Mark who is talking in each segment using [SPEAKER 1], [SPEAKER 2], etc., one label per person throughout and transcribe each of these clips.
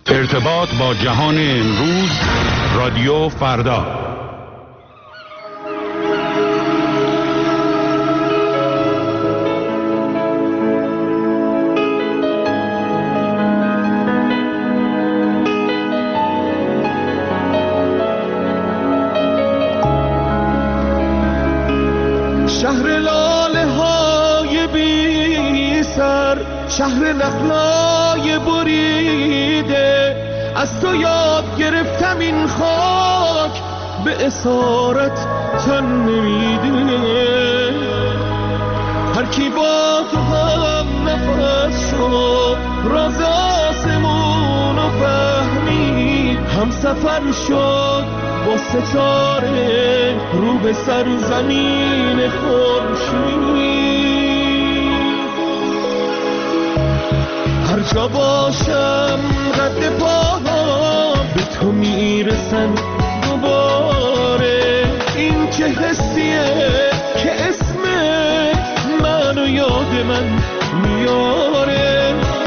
[SPEAKER 1] ارتباط با جهان امروز، رادیو فردا.
[SPEAKER 2] شهر لاله های بی سر، شهر نخلای بریده، از تو یاد گرفتم این خاک به اسارت تن نمیده. هر کی با تو هم نفس شد، راز آسمونو فهمید، هم سفر شد با ستاره رو به سرزمین خورشید. هر جا باشم قد پاهم به تو میرسن دوباره. این چه حسیه که اسمت منو یاد من میاره.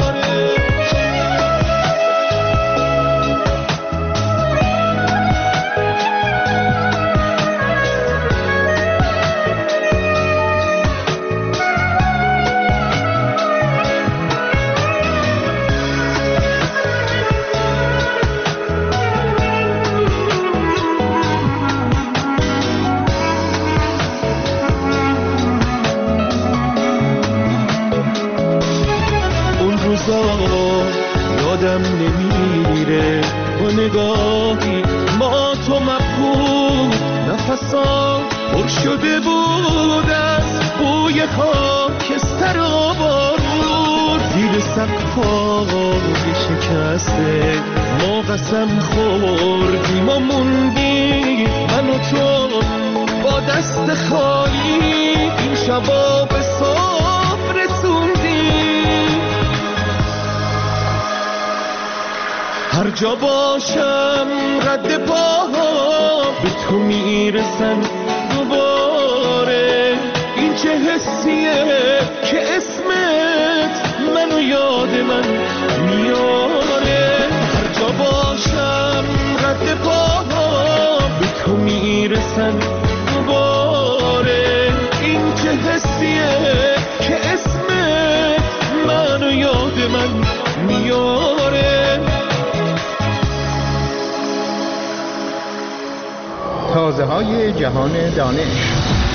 [SPEAKER 2] یادم نمیره با نگاهی ما تو مبهوت، نفسا پر شده بود از بوی خاکستر و بارود. زیر سقفای شکسته ما قسم خوردیم و موندیم، من و تو با دست خالی این شبا به صبح رسوندیم. هر جا باشم رد پاها به تو میرسن دوباره. این چه حسیه که اسمت منو یاد من میاره. هر جا باشم رد پاها به تو میرسن دوباره. این چه حسیه که اسمت منو یاد من میاره.
[SPEAKER 3] تازه های جهان دانش.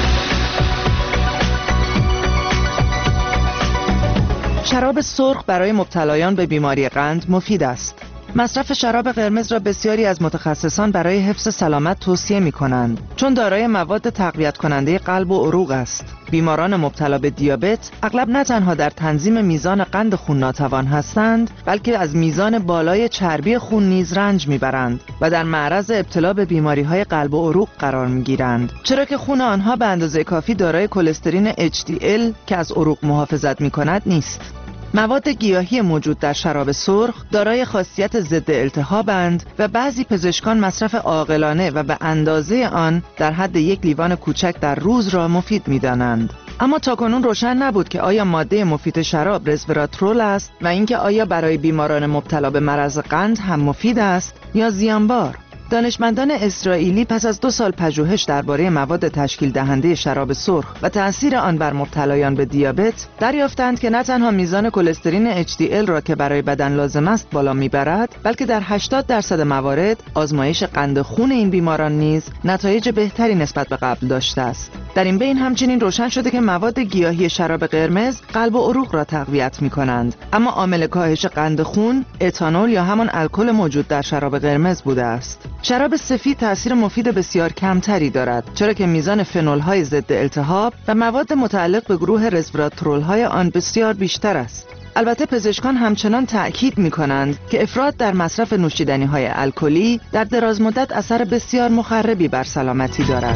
[SPEAKER 4] شراب سرخ برای مبتلایان به بیماری قند مفید است. مصرف شراب قرمز را بسیاری از متخصصان برای حفظ سلامت توصیه می کنند، چون دارای مواد تقویت کننده قلب و عروق است. بیماران مبتلا به دیابت اغلب نه تنها در تنظیم میزان قند خون ناتوان هستند، بلکه از میزان بالای چربی خون نیز رنج میبرند و در معرض ابتلا به بیماری‌های قلب و عروق قرار میگیرند، چرا که خون آنها به اندازه کافی دارای کلسترین HDL که از عروق محافظت میکند نیست. مواد گیاهی موجود در شراب سرخ دارای خاصیت ضد التهابند و بعضی پزشکان مصرف عاقلانه و به اندازه آن در حد یک لیوان کوچک در روز را مفید می‌دانند. اما تاکنون روشن نبود که آیا ماده مفید شراب رزوراترول است و اینکه آیا برای بیماران مبتلا به مرض قند هم مفید است یا زیانبار. دانشمندان اسرائیلی پس از 2 سال پژوهش درباره مواد تشکیل دهنده شراب سرخ و تأثیر آن بر مبتلایان به دیابت دریافتند که نه تنها میزان کلسترین HDL را که برای بدن لازم است بالا میبرد، بلکه در 80% موارد آزمایش قند خون این بیماران نیز نتایج بهتری نسبت به قبل داشته است. در این بین همچنین روشن شده که مواد گیاهی شراب قرمز قلب و عروق را تقویت می‌کنند، اما عامل کاهش قند خون اتانول یا همان الکل موجود در شراب قرمز بوده است. شراب سفید تأثیر مفید بسیار کمتری دارد، چرا که میزان فنول‌های ضد التهاب و مواد متعلق به گروه رزوراترول‌های آن بسیار بیشتر است. البته پزشکان همچنان تأکید می‌کنند که افراط در مصرف نوشیدنی‌های الکلی در دراز مدت اثر بسیار مخربی بر سلامتی دارد.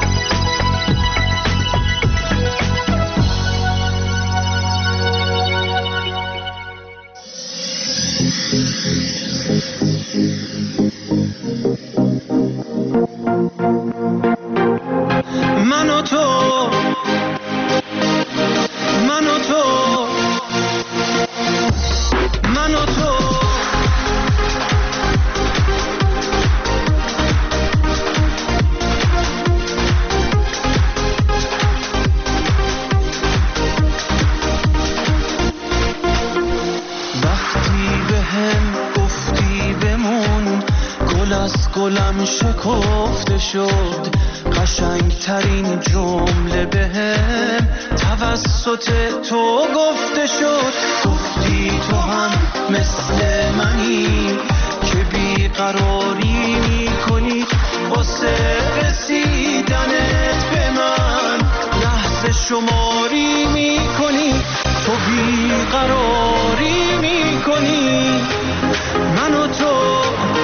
[SPEAKER 2] من و تو هم گفتی بمون، گل از گلم شکفته شد، قشنگترین جمله بهم توسط تو گفته شد. گفتی تو هم مثل منی که بیقراری میکنی واسه رسیدنت به من، لحظه شماری میکنی، تو بیقراری میکنی. من و تو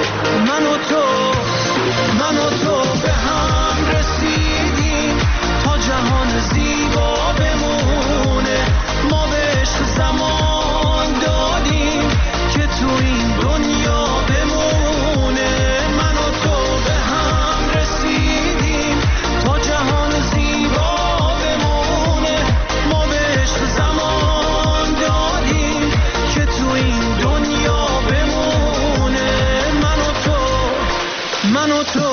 [SPEAKER 2] به هم رسیدیم تا جهان زیبا بمونه، ما بهش زمان دادیم که تو این دنیا بمونه. من و تو به هم رسیدیم تا جهان زیبا بمونه، ما بهش زمان دادیم که تو این دنیا بمونه. من و تو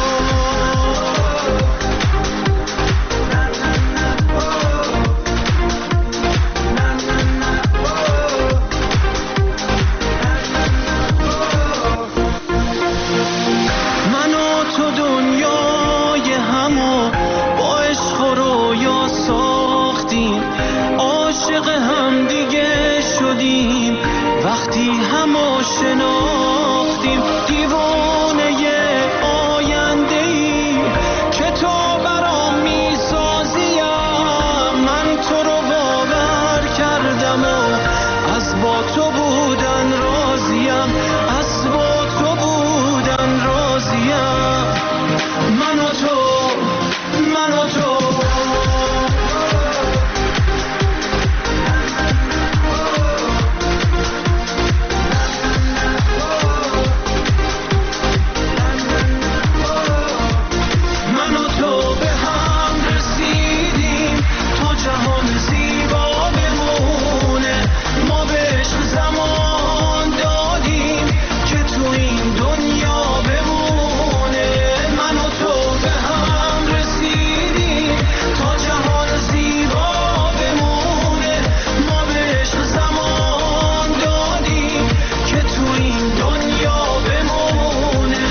[SPEAKER 2] دنیای همو با عشق و رویا ساختیم، عاشق هم دیگه شدیم وقتی همو شناختیم. دیوانه آینده‌ای که تو برام میسازیم، من تو رو باور کردم و از با تو بودن راضیم، از با تو بودن راضیم. من و تو به هم رسیدیم تا جهان زیبا بمونه، ما بهش زمان دادیم که تو این دنیا بمونه. من و تو به هم رسیدیم تا جهان زیبا بمونه، ما بهش زمان دادیم که تو این دنیا بمونه.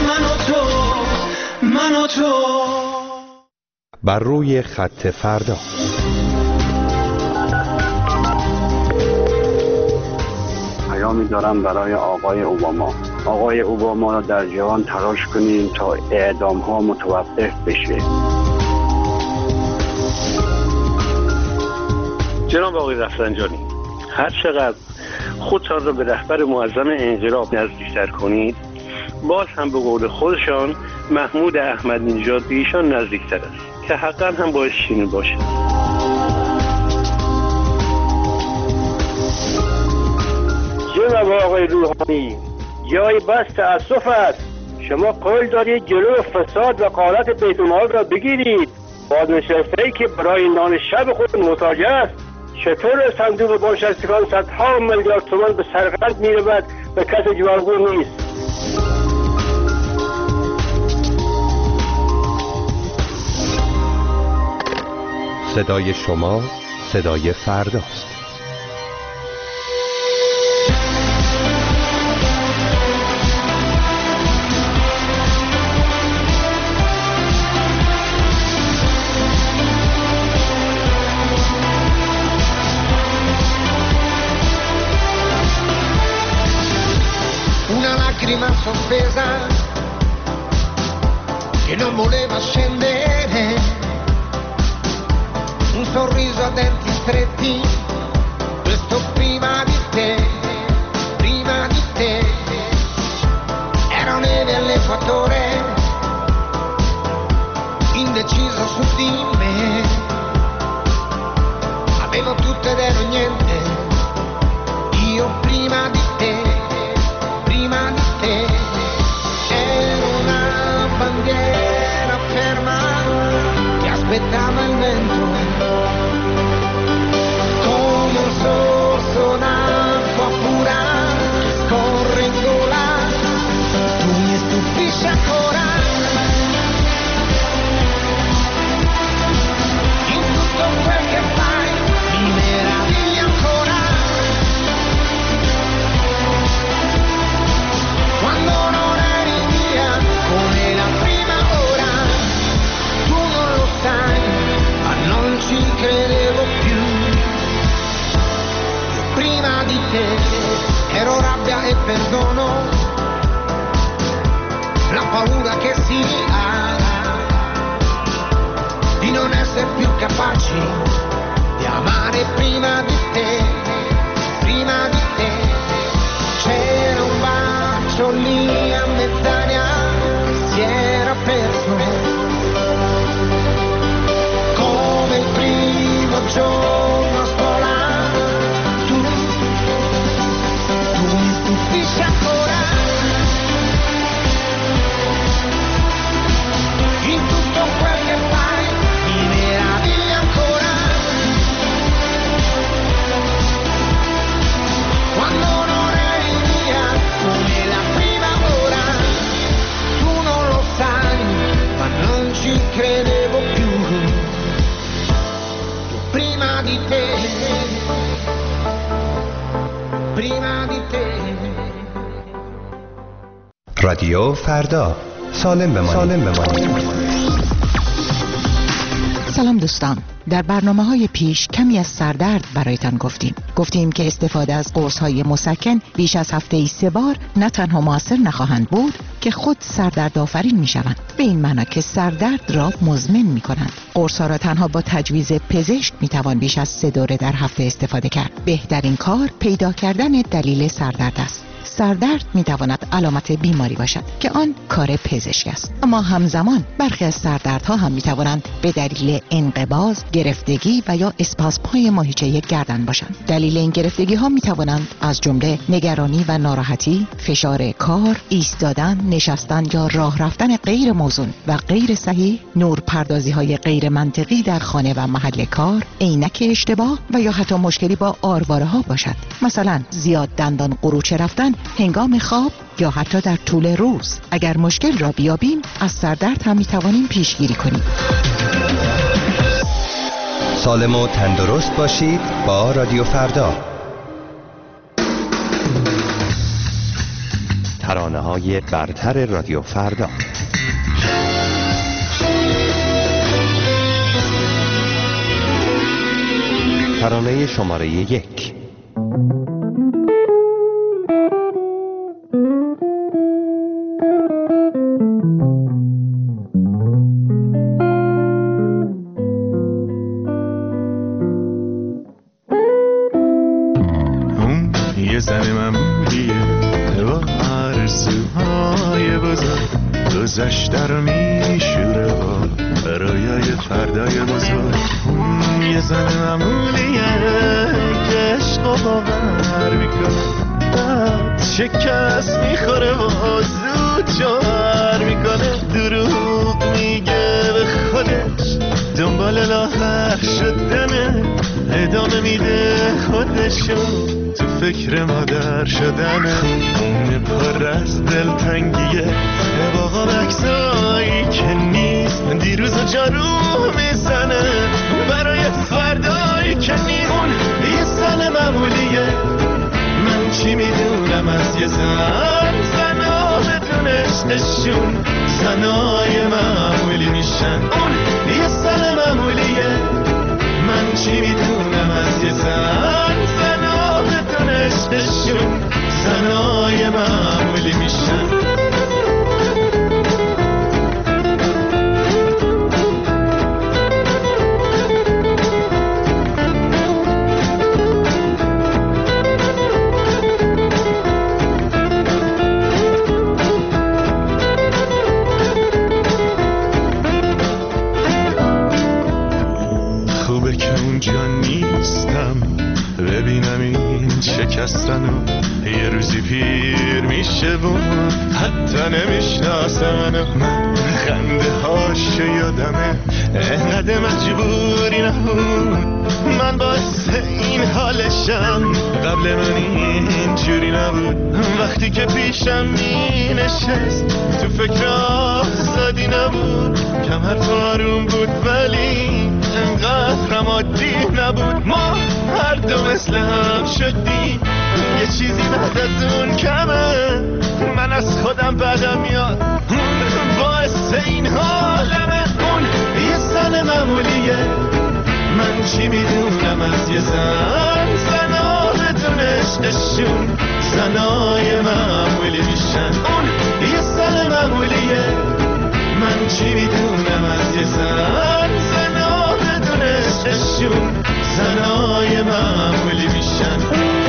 [SPEAKER 2] من و تو
[SPEAKER 5] بر روی خط فردا.
[SPEAKER 6] پیامی دارم برای آقای اوباما. آقای اوباما را در جهان تلاش کنیم تا اعدام ها متوقف بشه.
[SPEAKER 7] جناب آقای رفسنجانی، هر چقدر خودتان را به رهبر معظم انقلاب نزدیکتر کنید، باز هم به قول خودشان محمود احمدی نژاد به ایشان نزدیکتر است که حقا هم باید شیرین باشه.
[SPEAKER 8] جناب آقای روحانی، جای بس تأسف است. شما قول دارید جلو فساد و غارت بیت المال را بگیرید. بازنشسته‌ای که برای نان شب خود محتاج است چطور صندوق بازنشستگان صدها میلیارد تومان به سرقت می‌رود و کسی جوابگو نیست؟
[SPEAKER 5] صدای شما صدای فرداست.
[SPEAKER 9] Una lacrima sospesa che non voleva scendere, un sorriso a denti stretti, questo prima di te, era neve all'equatore, indeciso su di me, avevo tutto ed ero niente, io prima di te, ero una bandiera ferma e perdono, la paura che si ha di non essere più capaci di amare prima di te, prima di te. C'era un bacio lì a mezz'aria che si era perso, come il primo giorno a scuola. Tu mi stupisci ancora, in tutto quel che fai mi meraviglia ancora, quando non eri mia come la prima ora. Tu non lo sai, ma non ci credevo più, prima di te, prima di te.
[SPEAKER 5] رادیو فردا، سالم بمانید.
[SPEAKER 10] سلام دوستان، در برنامه‌های پیش کمی از سردرد برایتان گفتیم که استفاده از قرص‌های مسکن بیش از هفته‌ای 3 بار نه تنها مؤثر نخواهند بود که خود سردرد آفرین می‌شوند، به این معنی که سردرد را مزمن می‌کنند. قرص‌ها را تنها با تجویز پزشک می‌توان بیش از 3 دوره در هفته استفاده کرد. بهترین کار پیدا کردن دلیل سردرد است. سردرد میتواند علامت بیماری باشد که آن کار پزشک است، اما همزمان برخی از سردردها هم میتوانند به دلیل انقباض، گرفتگی و یا اسپاسم‌های ماهیچه گردن باشند. دلیل این گرفتگی ها میتوانند از جمله نگرانی و ناراحتی، فشار کار، ایستادن، نشستن یا راه رفتن غیر موزون و غیر صحیح، نورپردازی های غیر منطقی در خانه و محل کار، عینک اشتباه و یا حتی مشکلی با آرواره ها باشد، مثلا زیاد دندان قروچه رفتن هنگام خواب یا حتی در طول روز. اگر مشکل را بیابیم از سردرد هم میتوانیم پیشگیری کنیم.
[SPEAKER 5] سالم و تندرست باشید با رادیو فردا. ترانه‌های برتر رادیو فردا. ترانه شماره 1.
[SPEAKER 2] زن معمولیه با آرزوهای بزرگ، گذشته رو میشوره با برای فردای بزرگ. یه زن معمولیه که عشق و باور میکنه، بعد شکست میخوره و زود جوهر میکنه. دروغ میگه به خودش، دنبال لاغر شدنه، ادامه میده خودشو تو فکر مادر شدنه. پر از دلتنگیه با غمکسایی که نیست، دیروز و جارو میزنه برای فردایی که نیست. اون یه زن معمولیه، من چی میدونم از یه زن. زنا بدون عشقشون زنای معمولی میشن. اون یه زن معمولیه، من چی میدونم از یه زن. زنا بدون عشقشون زنای معمولی میشن. خوبه که اونجا نیستم، ببینم این شکستنو یه روزی پیر میشه و حتی نمیشناسم. من خنده هاش یادمه، انقدر مجبوری نبود، من باعث این حالشم. قبل من اینجوری نبود، وقتی که پیشم می نشست تو فکر آزادی نبود. کمر آروم بود ولی انقدر عادی نبود. ما هر دو مثل هم شدیم، یه چیزی بعد از اون کمه. من از خودم بدم میاد، باعث این حالمه. اون یه زن معمولیه، من چی میدونم از یه زن. زنا بدون عشقشون زنای معمولی میشن. اون یه زن معمولیه، من چی میدونم از یه زن. زنا بدون عشقشون زنای معمولی میشن.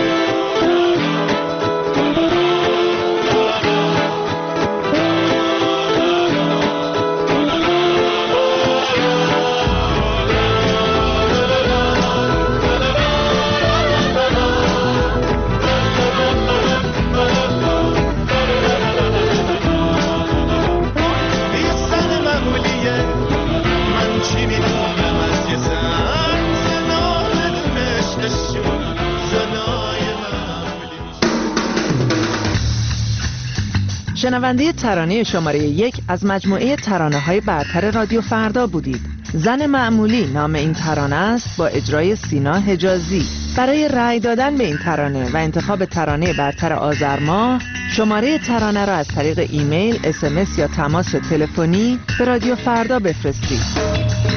[SPEAKER 4] شنونده ترانه شماره 1 از مجموعه ترانه‌های برتر رادیو فردا بودید. زن معمولی نام این ترانه است با اجرای سینا حجازی. برای رأی دادن به این ترانه و انتخاب ترانه برتر آذر ماه، شماره ترانه را از طریق ایمیل، SMS یا تماس تلفنی به رادیو فردا بفرستید.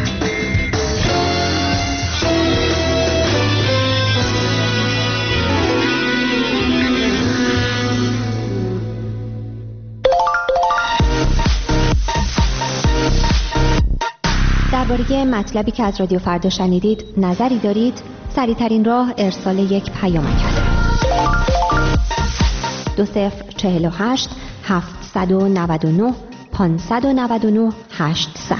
[SPEAKER 11] درباره مطلبی که از رادیو فردا شنیدید نظری دارید؟ سریع‌ترین راه ارسال یک پیامک است. 2048 799 599 800.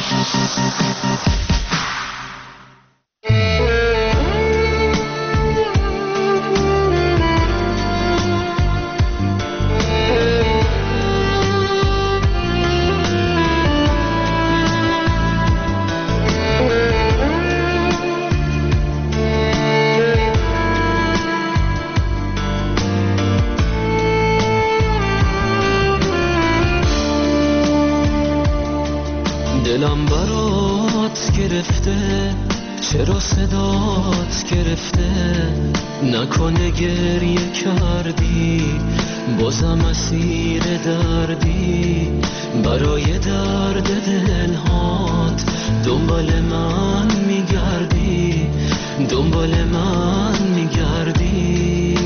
[SPEAKER 2] دلم برات گرفته، چرا صدات گرفته؟ نکنه گریه کردی، بازم اسیر دردی. برای درد دلهات دنبال من میگردی، دنبال من میگردی.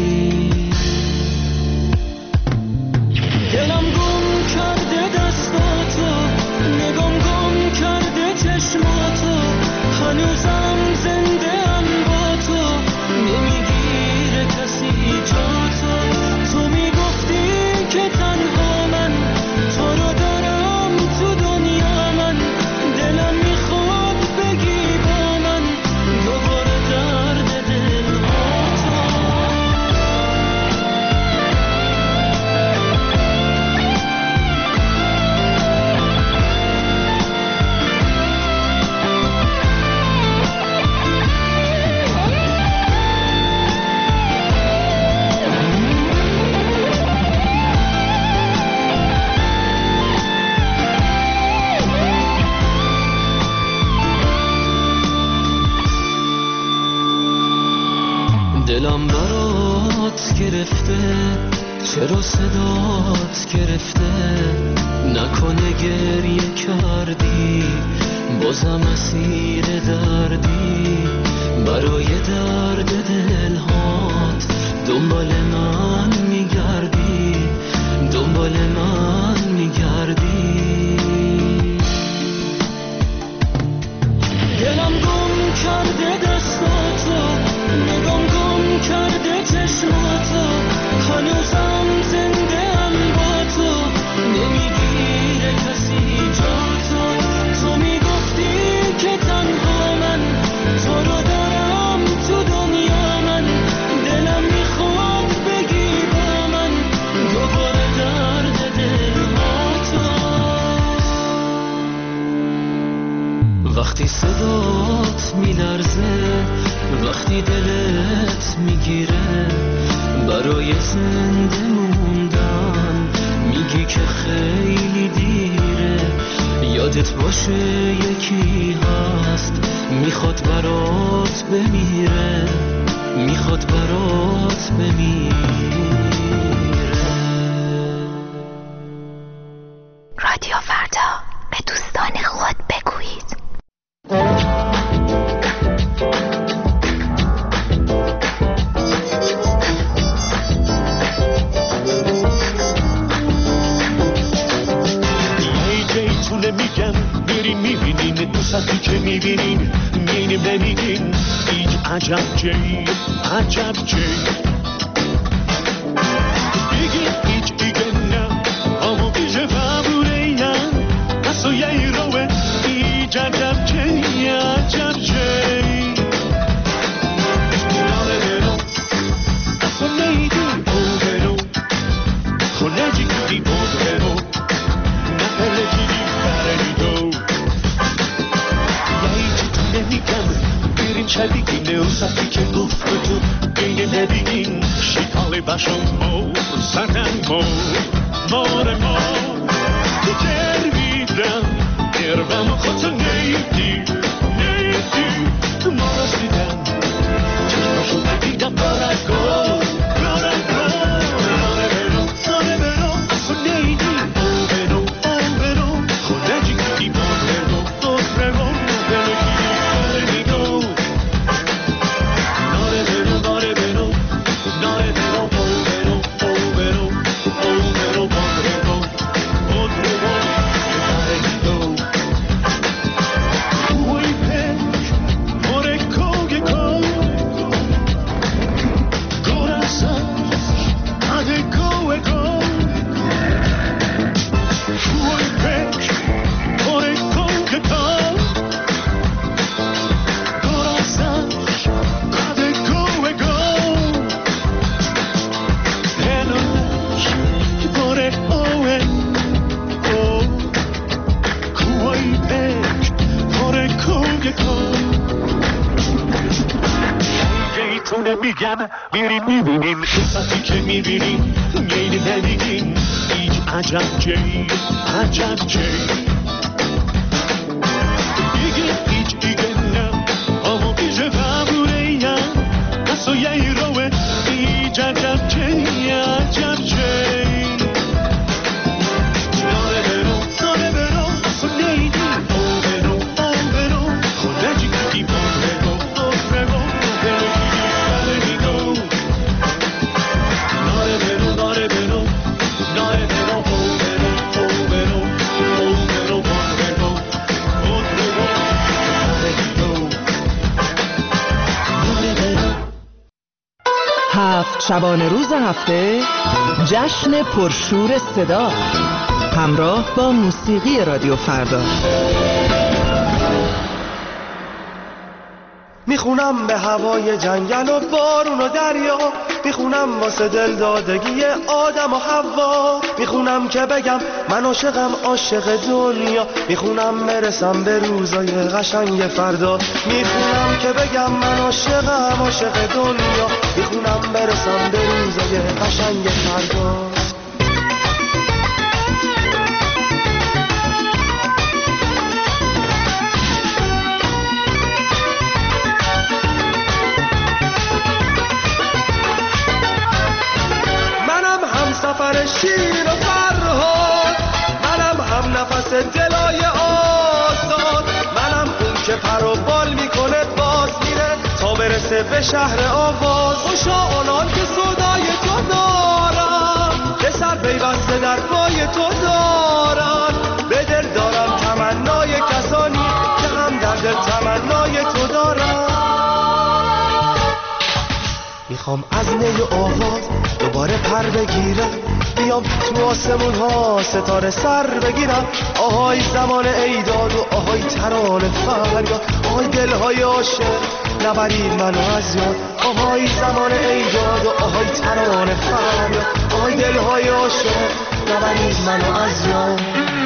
[SPEAKER 2] دلم گم کرده دستاتو، نگام گم کرده چشماتو. هنوزم زنده ام با تو، نمیگیره کسی جاتو. تو میگفتی که تنها من تو رو دارم تو دنیا. من دلم میخواد بگی با من دوباره درد دلهاتو. دلم برات گرفته، چرا صدات گرفته؟ نکنه گریه کردی، بازم اسیر دردی. برای درد دلهات دنبال من میگردی، دنبال من میگردی. دلم گم کرده دستاتو، نگام گم کرده چشماتو. هنوزم زنده ام با تو، نمیگیره کسی جاتو. تو میگفتی که تنها من تو رو دارم تو دنیا. من دلم میخواد بگی با من دوباره درد دلهاتو. وقتی صدات میلرزه، وقتی دلت میگیره، برای زنده موندن میگی که خیلی دیره. یادت باشه یکی هست میخواد برات بمیره، میخواد برات بمیره.
[SPEAKER 11] رادیو فردا، به دوستان خود بگویید.
[SPEAKER 2] میبینین میریم نمیگین هیچ عجب چی عجب چی بگین هیچ دیگه نه اما بیشه فبوره یم اصلا یه روه هیچ عجب چی عجب چی شدیگینه و سفتی که گفت تو گینه ندیگین شیطالی باشم مور سرن مور تو تربیدم دربم خودتو نیدی ما رسیدم چشماشو بدیدم برگو میگم میریم میبینیم قصتی که میبینیم میریم نمیگیم هیچ عجب چی عجب چی بگیم هیچ دیگه نه اما بیشه فبوره یم اصلا یه روه هیچ عجب چی عجب چی
[SPEAKER 4] شبانه روز هفته جشن پرشور صدا همراه با موسیقی رادیو فردا.
[SPEAKER 12] میخونم به هوای جنگل و بارون و دریا، میخونم واسه دل دادگی آدم و حوا، میخونم که بگم من عاشقم عاشق دنیا، میخونم برسم به روزای قشنگ فردا، میخونم که بگم من عاشقم عاشق دنیا، میخونم برسم به روزای قشنگ فردا. سفر شیر و فرهاد، منم هم نفس دلای آزاد، منم اون که پر و بال میکنه باز میره تا برسه به شهر آواز. خوشا آنان که صدای تو دارن، که سر پیوسته در پای تو دارن، به دل دارم تمنای کسانی که هم در دل تمنای تو دارن. میخوام از نی و آواز دوباره پر بگیرم، بیام تو آسمون ها ستاره سر بگیرم. آهای زمان ایداد و آهای ترانه فریاد، آهای دلهای عاشق نبرید منو از یاد. آهای زمان ایداد و آهای ترانه فریاد، آهای دلهای عاشق نبرید منو از یاد.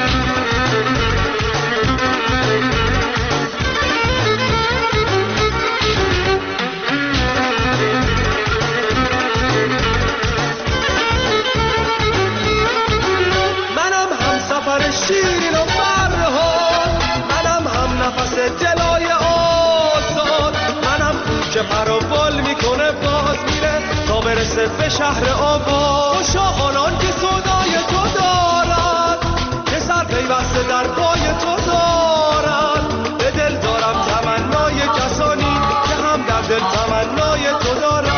[SPEAKER 12] شیرین و فرهاد، منم هم نفس دلای آزاد، منم که پر و بال میکنه باز میره تا برسه به شهر آواز. خوشا آنان که صدای تو دارن، که سر پیوسته در پای تو دارن، به دل دارم تمنای کسانی که هم در دل تمنای تو دارن.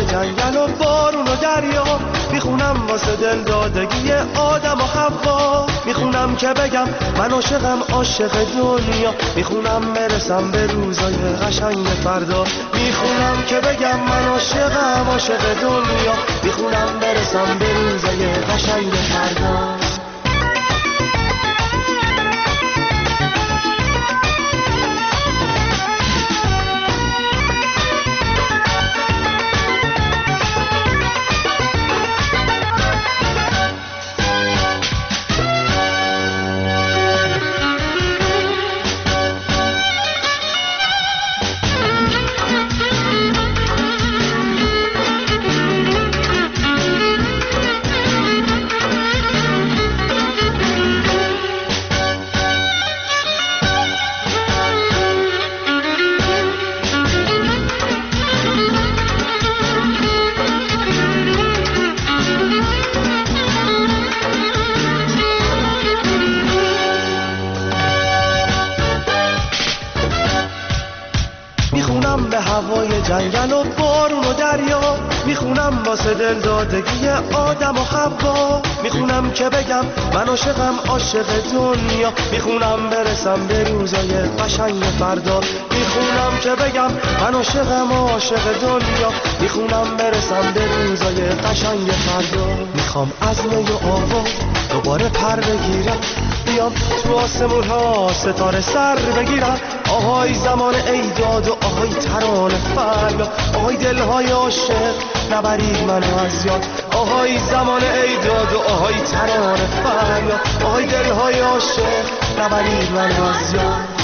[SPEAKER 12] جنگل و بارون و دریا، میخونم واسه دل دادگی آدم و حوا، میخونم که بگم من عاشقم عاشق دنیا، میخونم برسم به روزای قشنگ فردا، میخونم که بگم من عاشقم عاشق دنیا، میخونم برسم به روزای قشنگ فردا. جنگل و بارون و دریا، میخونم واسه دل دادگی آدم و حوا، میخونم که بگم من عاشقم عاشق دنیا، میخونم برسم به روزای قشنگ فردا، میخونم که بگم من عاشقم عاشق دنیا، میخونم برسم به روزای قشنگ فردا. میخوام از می و آوا دوباره پر بگیرم، بیام تو آسمون ها ستاره سر بگیرم، آهای زمان ایداد و آهای ترانه فریاد، آهای دلهای عاشق نبرید منو از یاد، آهای زمان ایداد و آهای ترانه فریاد، آهای دلهای عاشق نبرید منو از یاد.